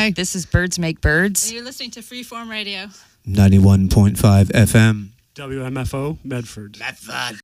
Hi. This is Birds Make Birds. And you're listening to Freeform Radio. 91.5 FM. WMFO, Medford. Medford.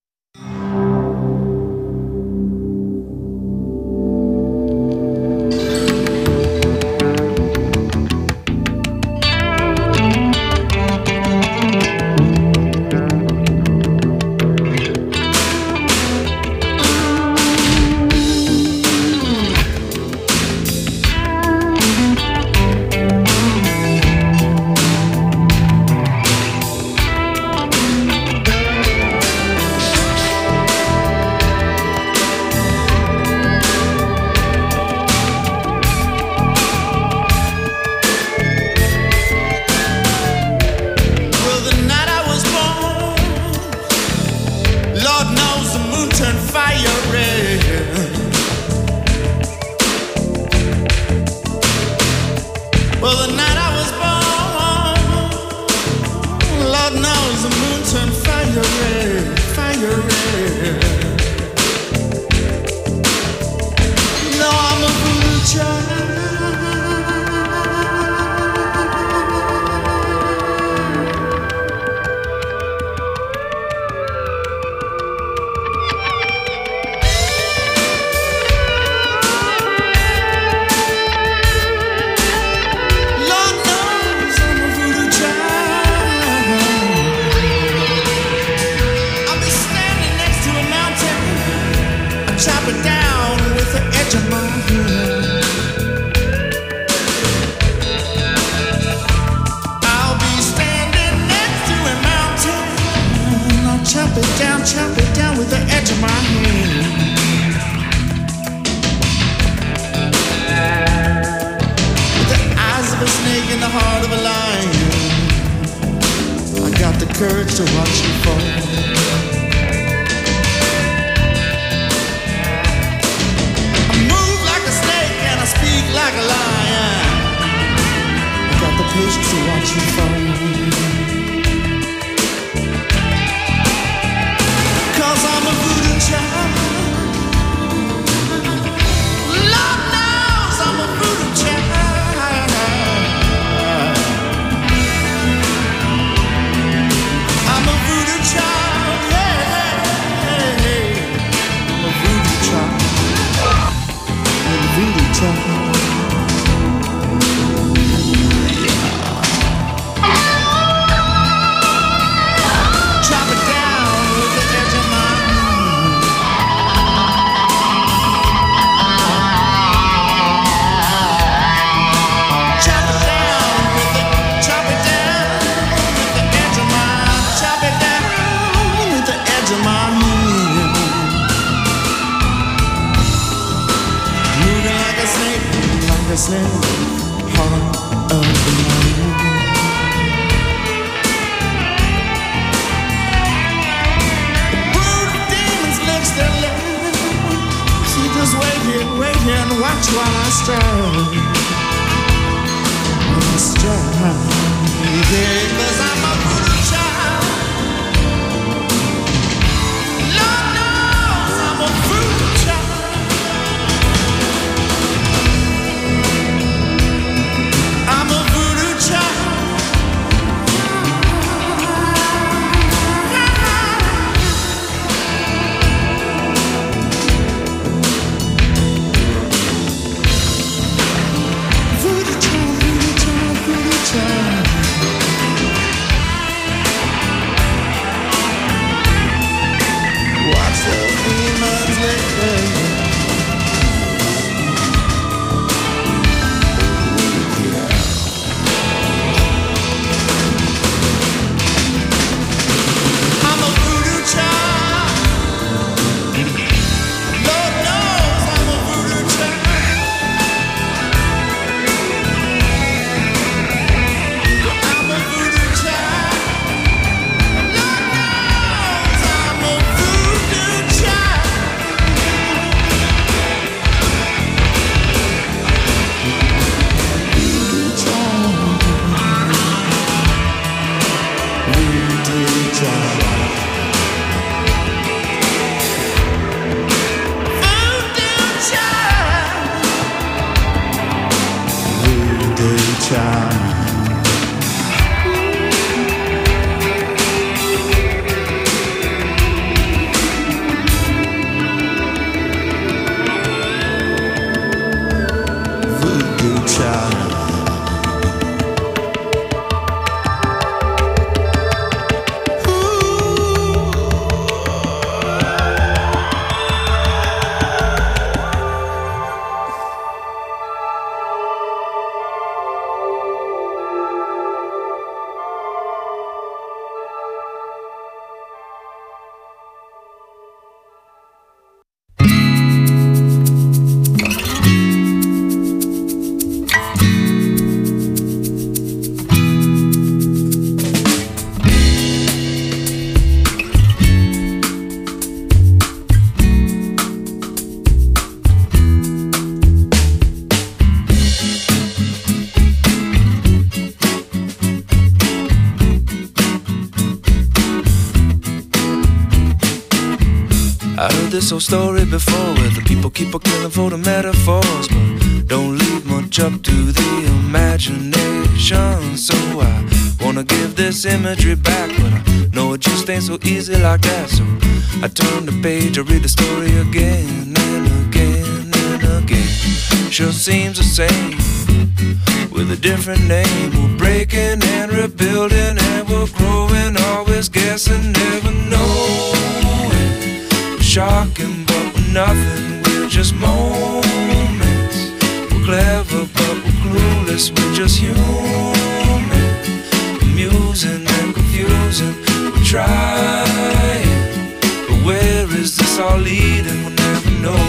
heard this whole story before, where the people keep on killing for the metaphors, but don't leave much up to the imagination. So I wanna give this imagery back, but I know it just ain't so easy like that. So I turn the page, I read the story again and again and again. Sure seems the same, with a different name. We're breaking and rebuilding, and we're growing, always guessing, never knowing. We're shocking, but we're nothing, we're just moments. We're clever, but we're clueless, we're just human. Amusing and confusing, we're trying, but where is this all leading? We'll never know.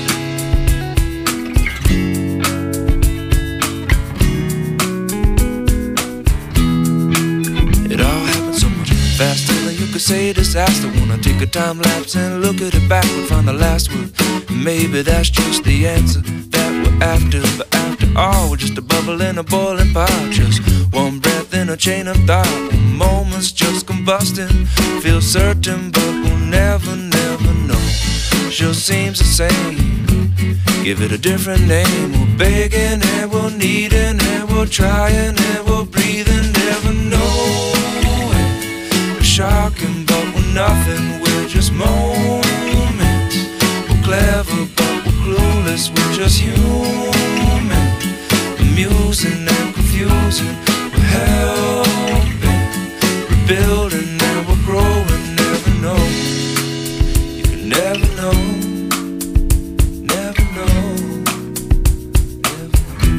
Faster than you could say disaster. Wanna take a time lapse and look at it backward, find the last word. Maybe that's just the answer that we're after. But after all, we're just a bubble in a boiling pot, just one breath in a chain of thought. Moments just combusting, feel certain, but we'll never, never know. Sure seems the same, give it a different name. We're begging and we're needing and we're trying and we're breathing, never know. Shocking, but we're nothing, we're just moments. We're clever, but we're clueless, we're just human. Amusing and confusing, we're helping, rebuilding and we're growing, never know. You can never know, never know, never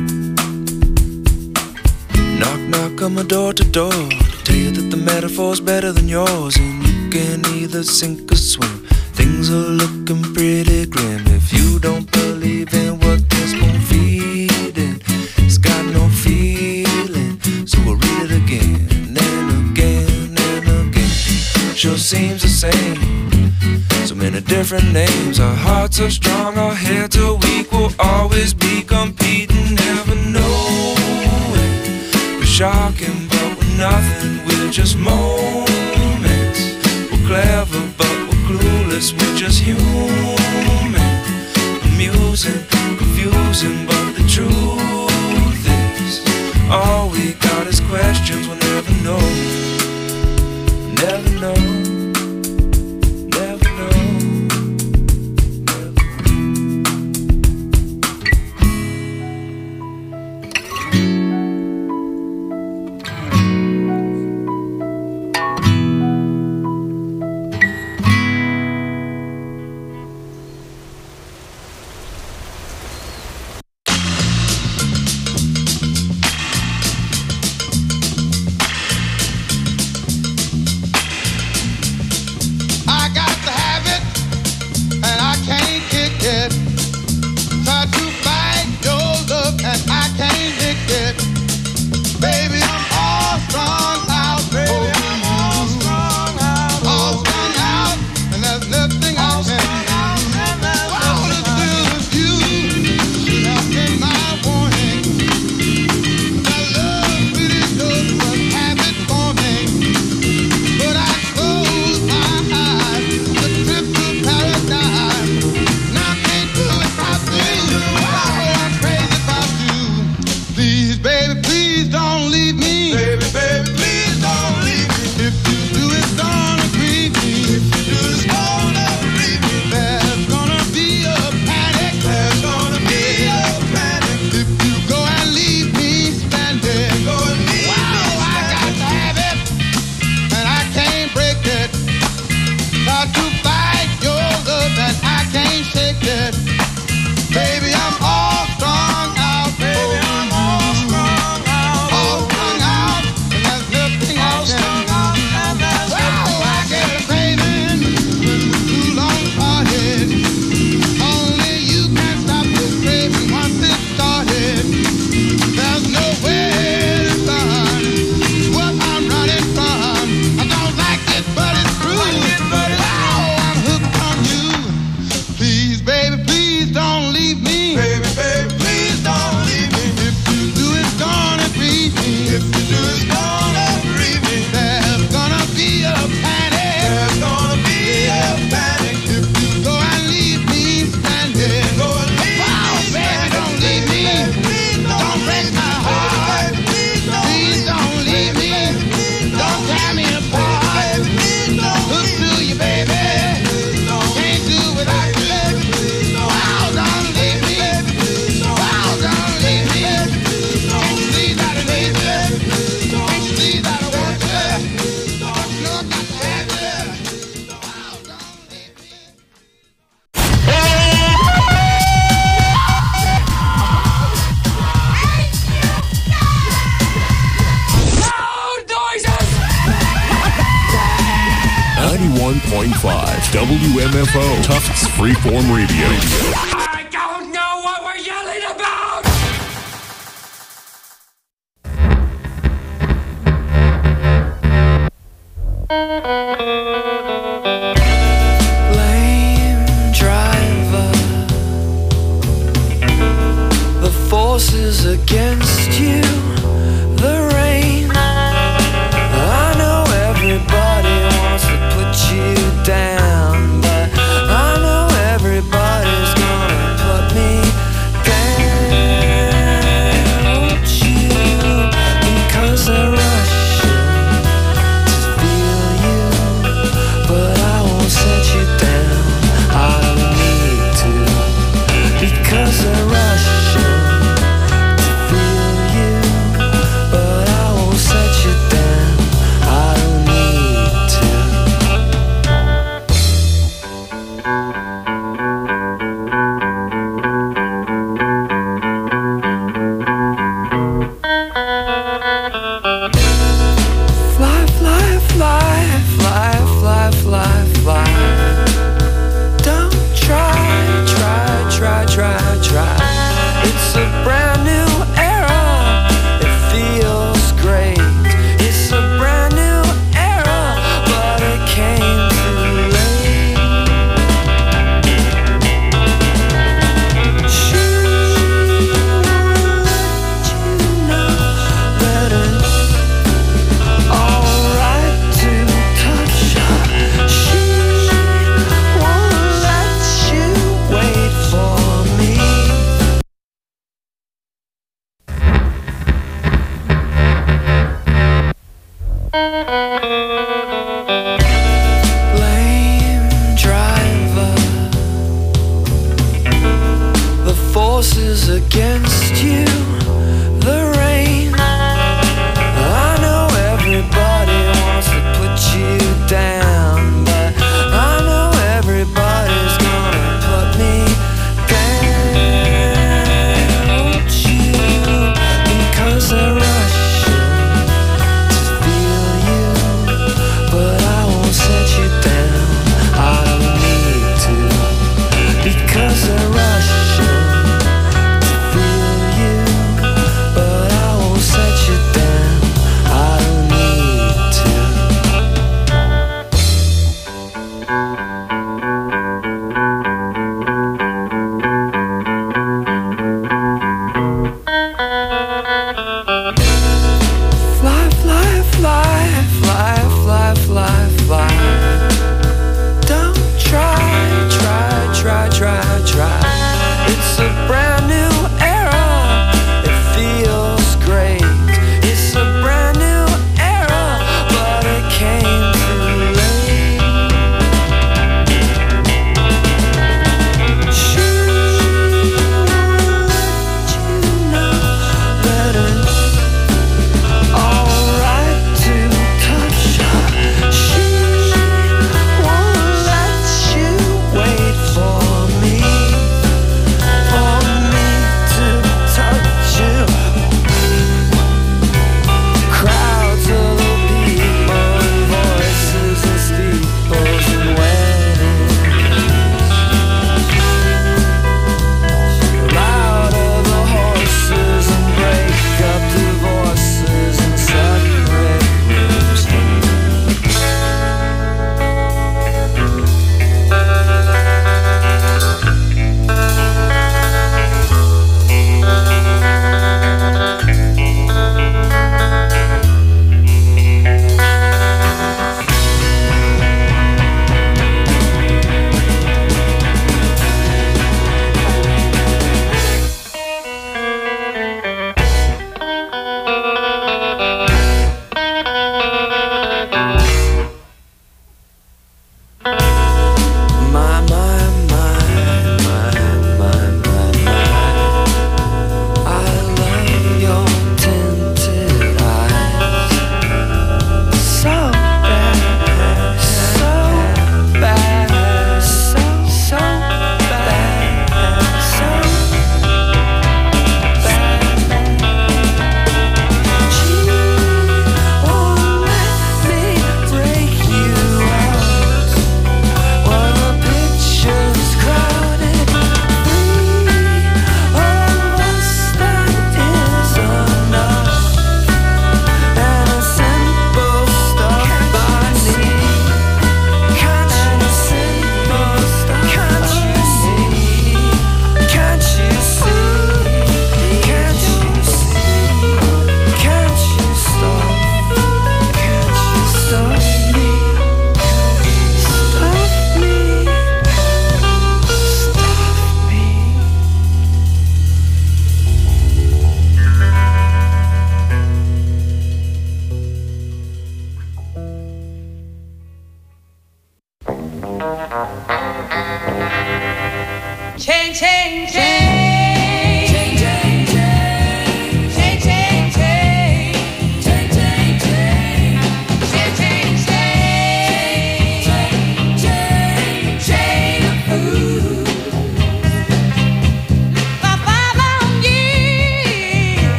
know. Knock, knock on my door to door, tell you that the metaphor's better than yours, and you can either sink or swim. Things are looking pretty grim if you don't believe in what this spoon feeding. It's got no feeling, so we'll read it again and again and again. Sure seems the same, so many different names. Our hearts are strong, our heads are weak. We'll always be competing, never knowing. We're shocking, but we're nothing, we're just moments. We're clever, but we're clueless, we're just human. Amusing, confusing, but the truth is, all we got is questions, we'll never know. Never know, never know, never know. WMFO, Tufts Freeform Radio. I don't know what we're yelling about! Lame driver, the forces against you, the rain. I know everybody wants to put you down, but I know everybody's gonna put me down. Won't you? Because they're rushing to feel you, but I won't set you down. I don't need to, because they're rushing to feel you, but I won't set you down. I don't need to. Fly, fly, fly, fly, fly, fly, fly. Don't try. It's a brand new era. It feels great. It's a brand new era, but it came too late. She let you know that it's alright to touch her. She won't let you wait for me. Lame driver, the forces against you, the rain. I know everybody wants to put you down, but I know everybody's gonna put me down. Won't you? Because they're rushing to feel you,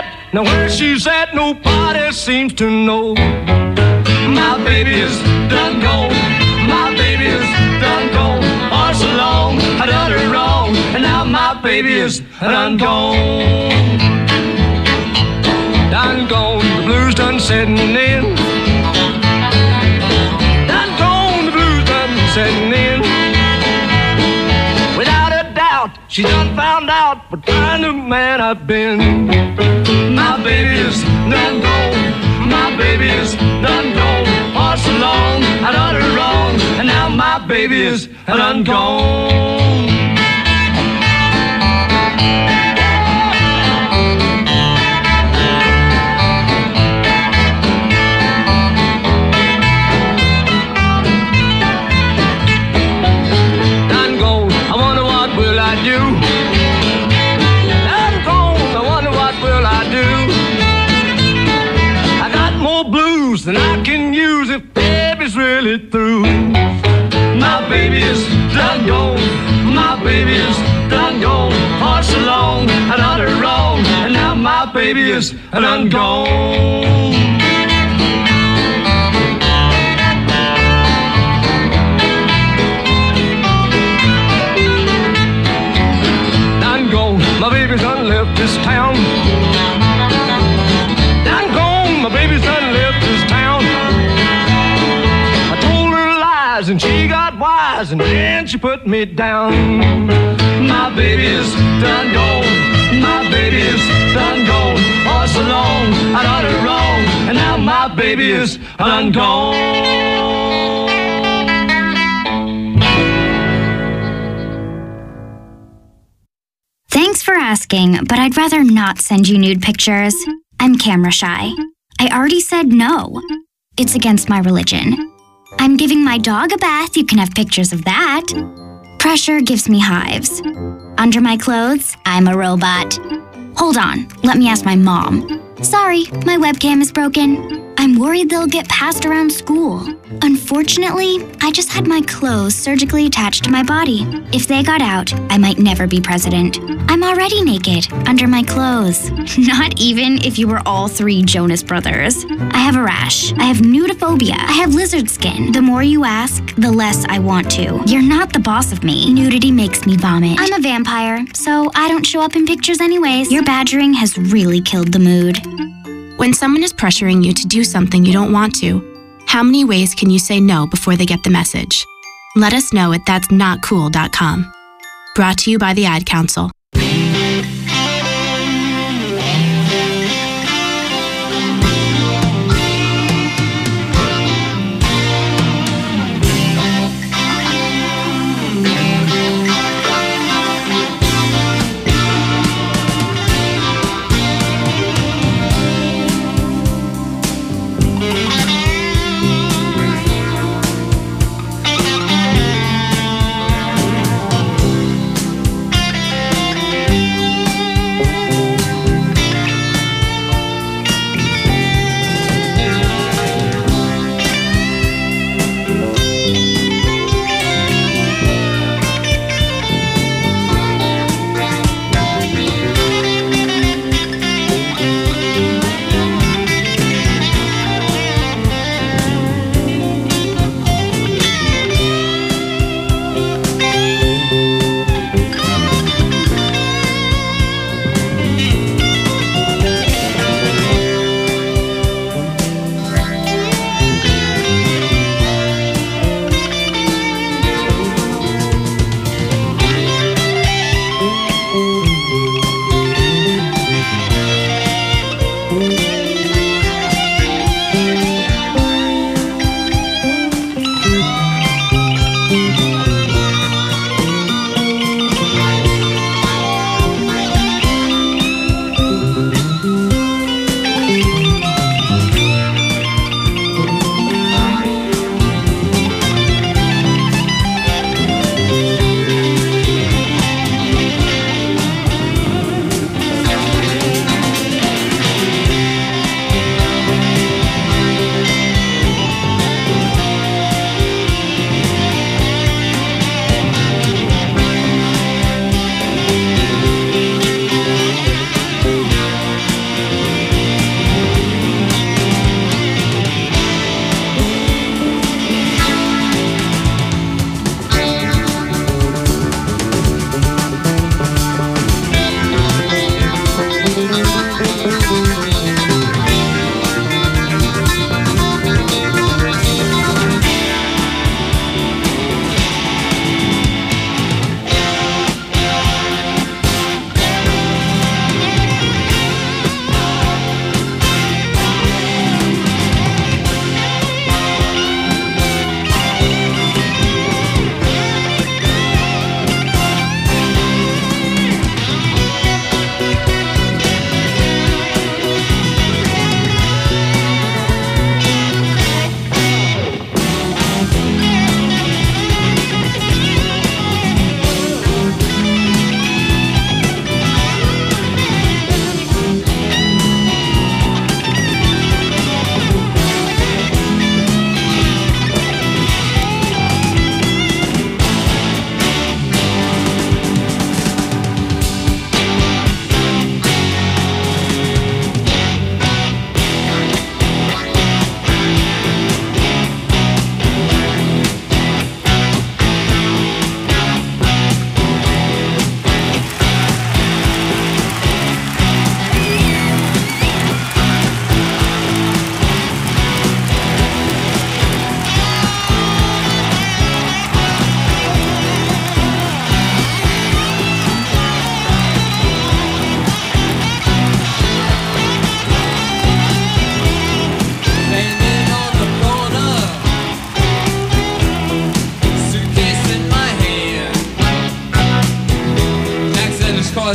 Now where she's at, nobody seems to know. My baby is done gone. My baby is done gone. Oh, so long, I done her wrong. And now my baby is done gone. Done gone, the blues done setting in. Done gone, the blues done setting in. Without a doubt, she done found out what kind of man I've been. My baby is done gone. My baby is done gone. Oh, so long, I done her wrong. And now my baby is done gone. Done gone, I wonder what will I do? Done gone, I wonder what will I do? I got more blues than I can use if baby's really through. My baby is done gone. My baby is done gone. Oh, so long, I done her wrong. And now my baby is done gone. Done gone, my baby's done left this town. Done gone, my baby's done left this town. I told her lies and she got wise and then she put me down. My baby is done gone. My baby is done gone. Oh, so long, I done her wrong. And now my baby is done gone. Thanks for asking, but I'd rather not send you nude pictures. I'm camera shy. I already said no. It's against my religion. I'm giving my dog a bath, you can have pictures of that. Pressure gives me hives. Under my clothes, I'm a robot. Hold on, let me ask my mom. Sorry, my webcam is broken. I'm worried they'll get passed around school. Unfortunately, I just had my clothes surgically attached to my body. If they got out, I might never be president. I'm already naked, under my clothes. Not even if you were all three Jonas Brothers. I have a rash. I have nudophobia. I have lizard skin. The more you ask, the less I want to. You're not the boss of me. Nudity makes me vomit. I'm a vampire, so I don't show up in pictures anyways. Your badgering has really killed the mood. When someone is pressuring you to do something you don't want to, how many ways can you say no before they get the message? Let us know at that'snotcool.com. Brought to you by the Ad Council.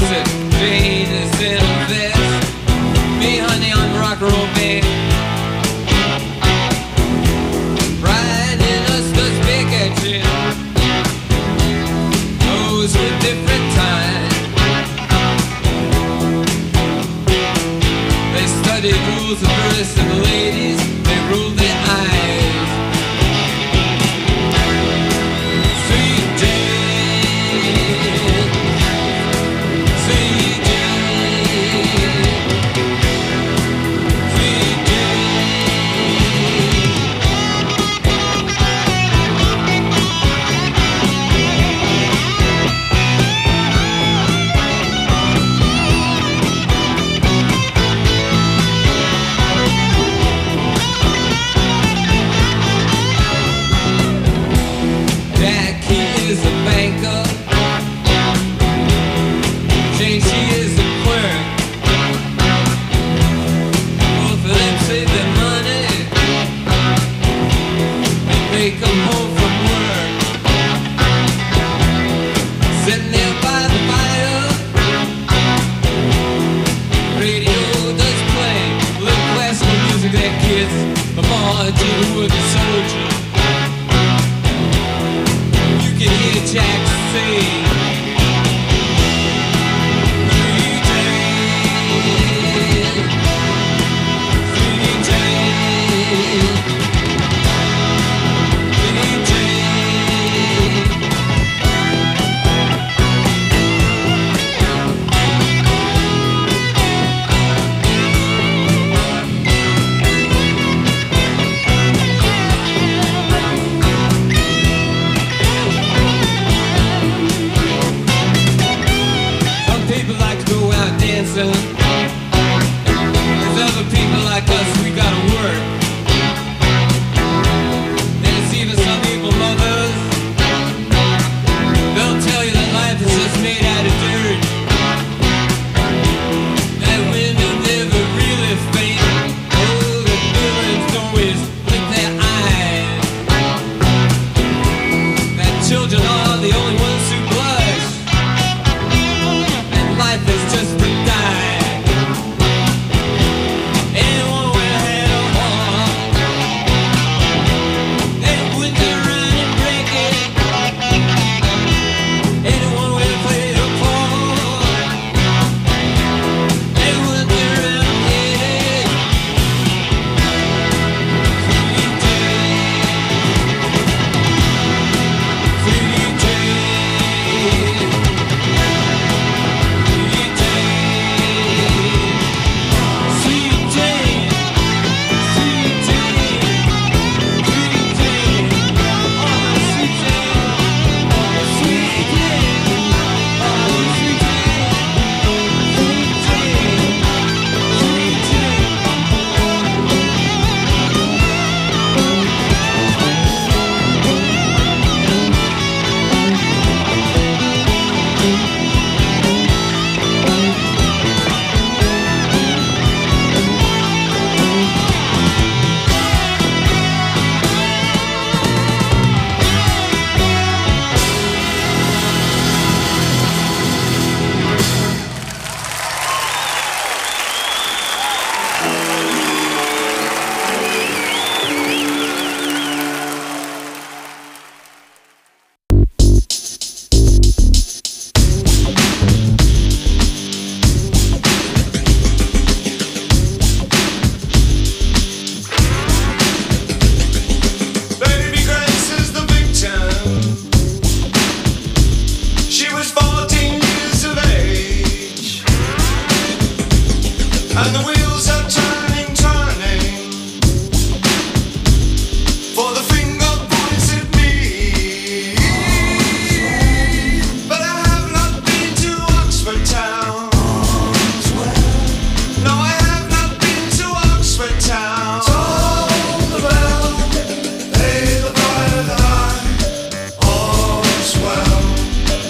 said, Jane is in a vest. Me, honey, on the rock and roll band. Brian and us does big action. Those were different times. They studied rules of verse and the ladies, they ruled their eyes.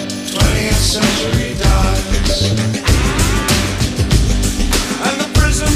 Century dies, and the prison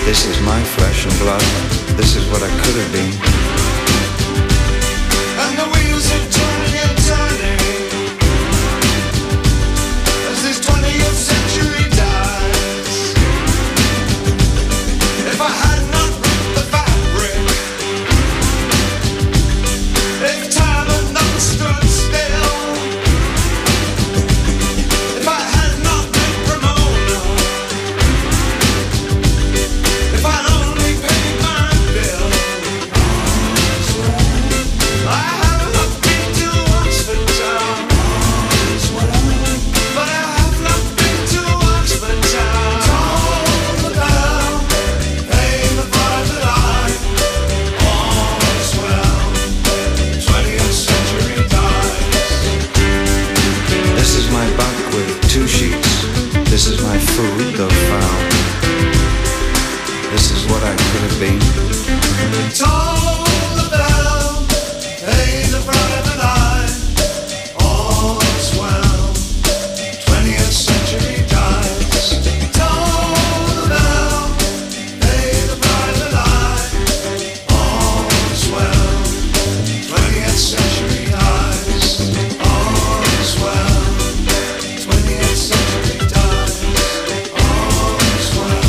This is my flesh and blood. This is what I could have been. And the wheels are turning and turning as this 20th century dies. If I had not ripped the fabric, if time had not stood still, if I had not met Ramona, if I'd only paid my bill, I have not been to Oxford town, but I have not been to Oxford town. Toll the bell, pay the private eye, all is well, 20th century dies. This is my bunk with 2 sheets. This is my food, though foul. This is what I could have been. Toll the bell, pay the private eye, all is well, 20th century dies. Toll the bell, pay the private eye, all is well, 20th century dies. All is well, 20th century dies. All is well.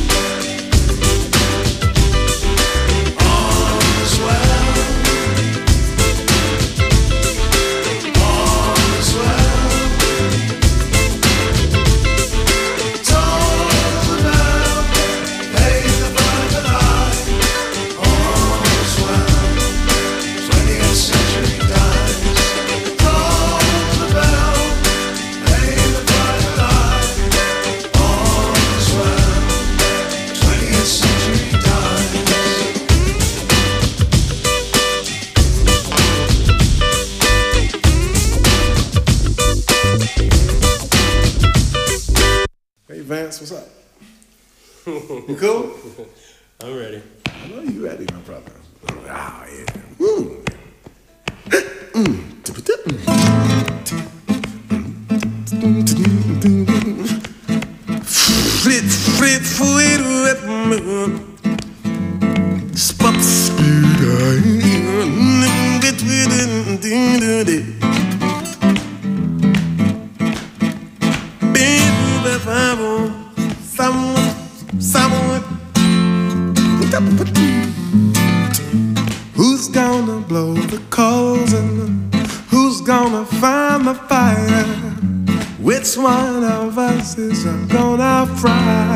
All is well. All is well. Toll the bell, pay the private eye. All is well, 20th century dies. Toll the bell, pay the private eye. All is well, 20th century dies. Hey Vance, what's up? You cool? I'm ready. I know you ready, my brother. Oh yeah. Who's gonna blow the coals and who's gonna find the fire? Which one of us is gonna fry?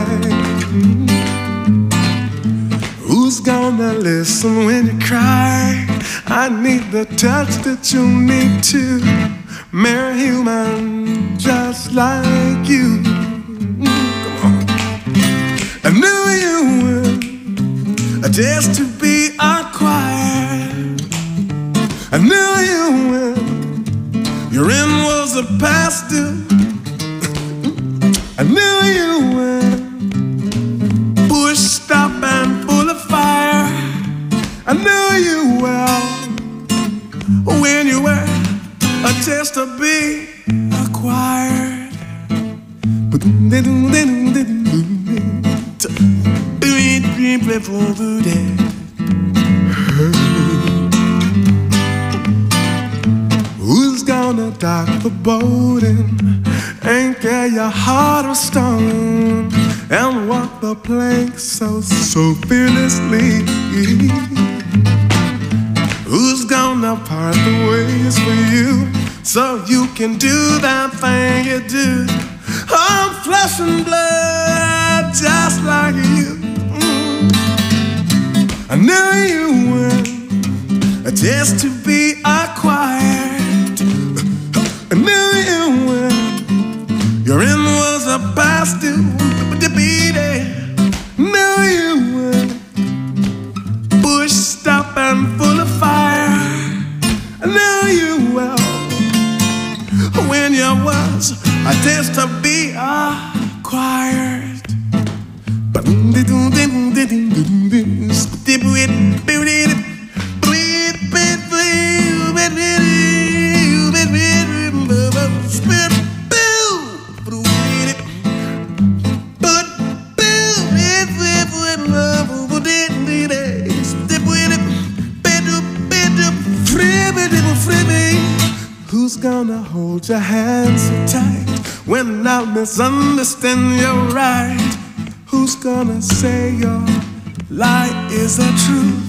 Who's gonna listen when you cry? I need the touch that you need to marry a human just like you. Come on. I knew you would, just to be acquired. I knew you would, your end was a past due. I knew you would, push, stop, and full of fire. I knew you well, when you were a chance to be acquired. Who's gonna dock the boat and anchor your heart of stone and walk the plank so fearlessly? Who's gonna part the ways for you so you can do that thing you do? I'm flesh and blood just like you. I knew you would, just to be acquired. I knew you would, your end was a past due to be there. Knew you would, push, stop, and full of fire. I knew you well, when you was a test to be acquired. gonna hold your hand so tight when I misunderstand you right? Who's gonna say your lie is the truth?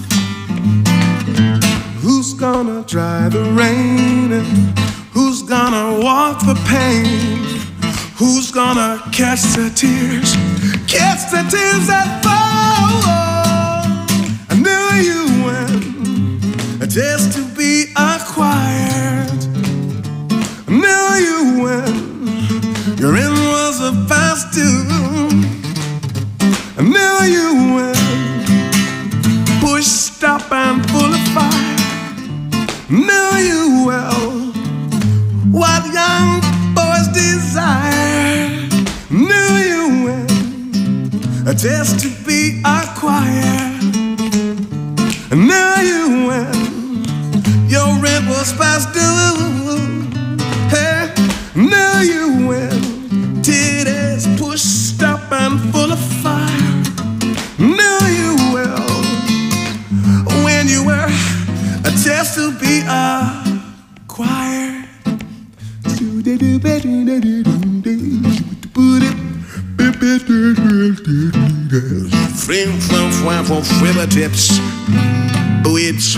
Who's gonna dry the rain? And who's gonna walk the pain? Who's gonna catch the tears? Catch the tears that fall. I knew you when just to be acquired. I knew you when your end was a past due. I knew you when pushed up and full of fire. Knew you well what young boys desire. Knew you when just to be acquired. Knew you when your rent was past due. Hey, knew you when titties pushed up and full of fire. Knew you well when you were just to be acquired. Frame from fingertips, which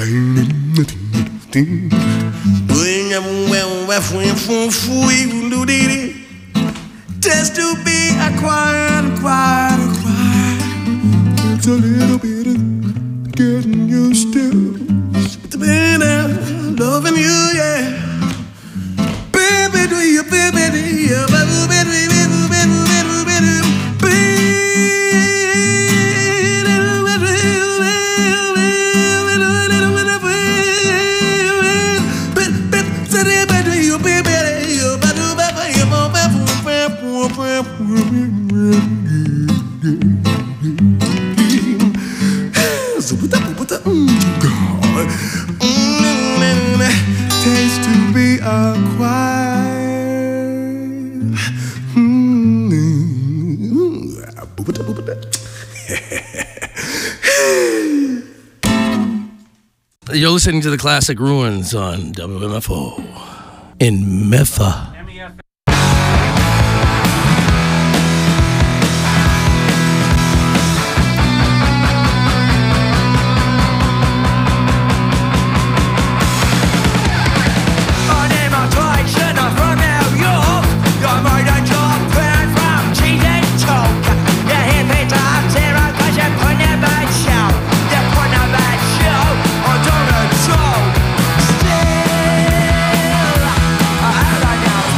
just to be acquired. It's a little bit of getting used to. Loving you, yeah. Baby, do you, baby, do you, baby, baby, baby, baby, baby, taste to be acquired. You're listening to the Classic Ruins on WMFO in Memphis. Still, I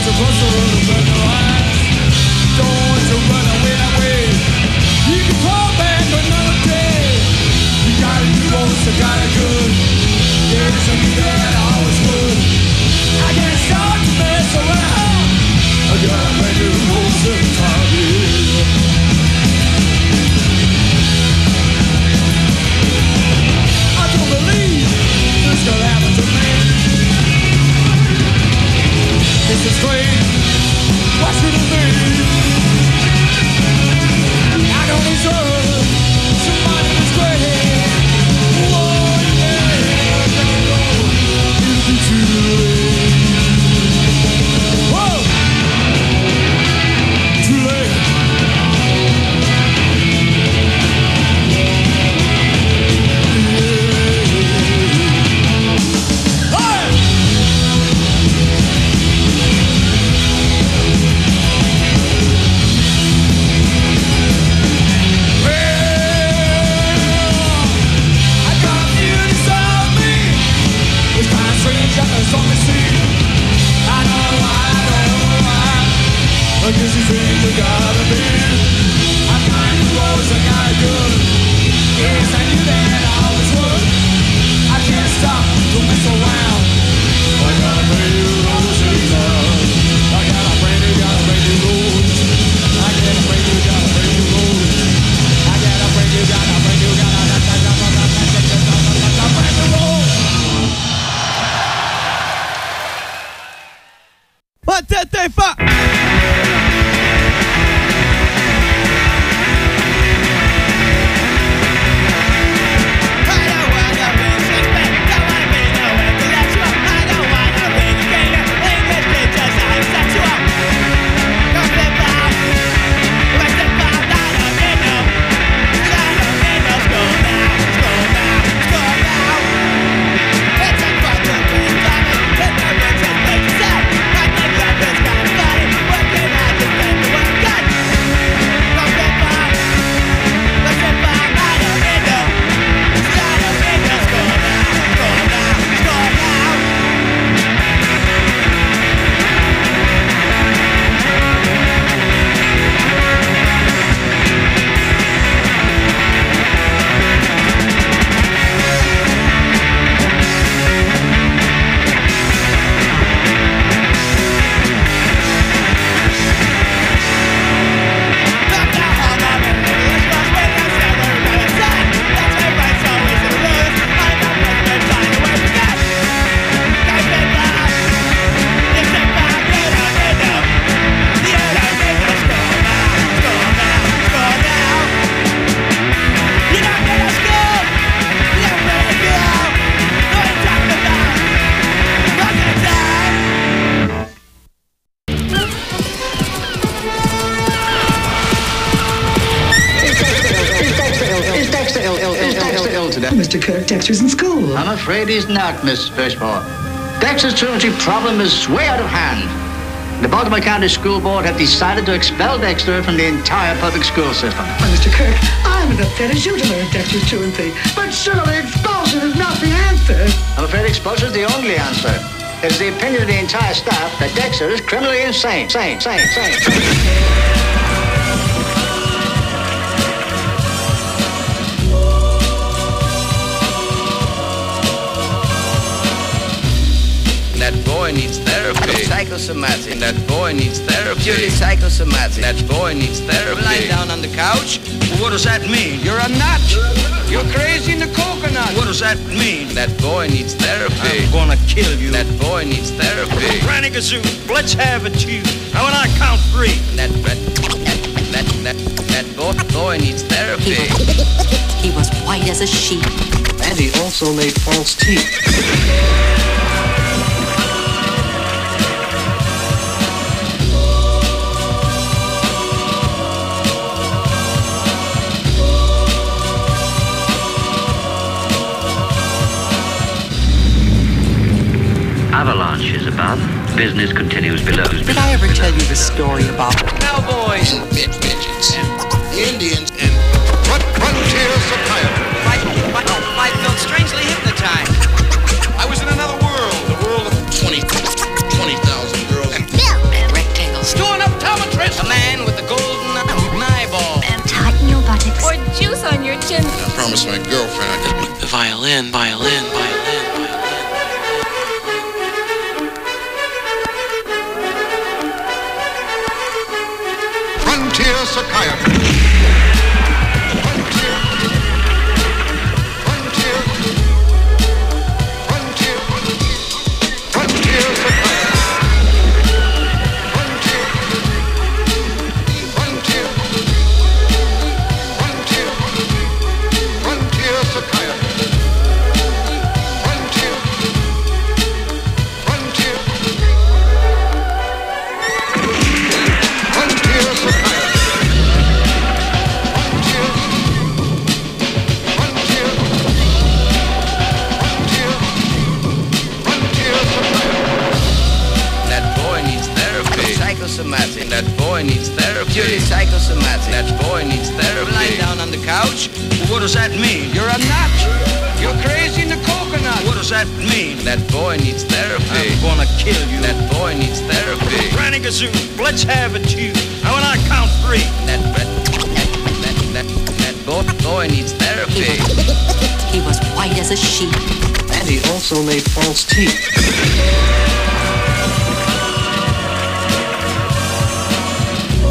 Mr. Kirk, Dexter's in school. I'm afraid he's not, Miss Fishmore. Dexter's truancy problem is way out of hand. The Baltimore County School Board have decided to expel Dexter from the entire public school system. Well, Mr. Kirk, I'm as upset as you to learn Dexter's truancy. But surely expulsion is not the answer. I'm afraid expulsion is the only answer. It is the opinion of the entire staff that Dexter is criminally insane. Sane. That boy needs therapy. Psychosomatic. That boy needs therapy. Purely psychosomatic. That boy needs therapy. Lying down on the couch. What does that mean? You're a nut. You're crazy in the coconut. What does that mean? That boy needs therapy. I'm gonna kill you. That boy needs therapy. Granny Gazoo, let's have it, you. Now when I count three. That boy needs therapy. He was white as a sheet. And he also made false teeth. Avalanche is above. Business continues below. Did I ever tell you the story about cowboys, bitches, and Indians, and frontier psychiatry? I felt strangely hypnotized. I was in another world, the world of 20,000 girls. And promised my girlfriend I'd just... The violin. Frontier psychiatry. Psychosomatic. That boy needs therapy. Purely psychosomatic. That boy needs therapy. Lying down on the couch. What does that mean? You're a nut. You're crazy in the coconut. What does that mean? That boy needs therapy. I'm gonna kill you. That boy needs therapy. Granny Gazoo, let's have it, you. Now when I count three. That boy needs therapy. He was white as a sheet. And he also made false teeth.